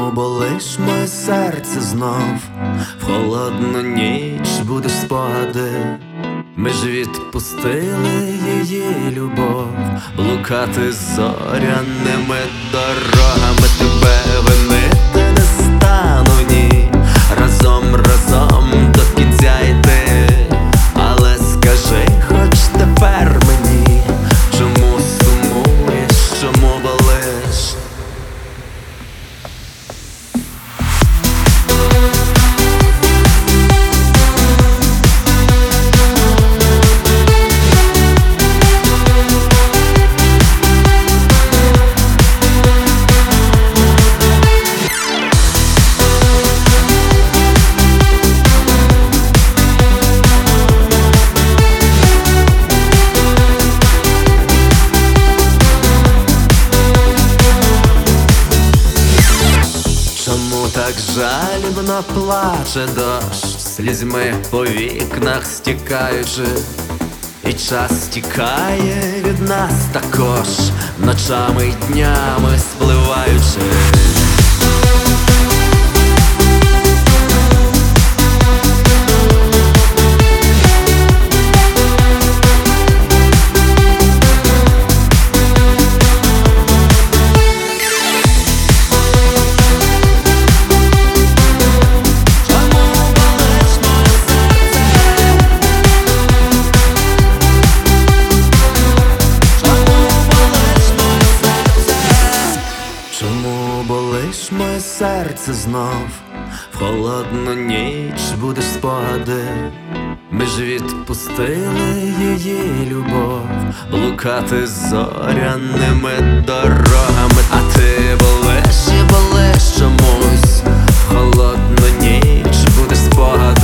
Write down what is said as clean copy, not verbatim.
Чому болиш моє серце знов? В холодну ніч будеш спогади. Ми ж відпустили її любов, блукати зоряними дорогами. Тебе винити не стану, ні. Разом до кінця йти. Але скажи хоч тепер мені, чому сумуєш, чому болиш? Чому так жалібно плаче дощ, слізьми по вікнах стікаючи, і час тікає від нас також, ночами й днями спливаючи. Чому болиш моє серце знов? В холодну ніч будеш спогади. Ми ж відпустили її любов, блукати зоряними дорогами. А ти болиш і болиш чомусь. В холодну ніч будеш спогади.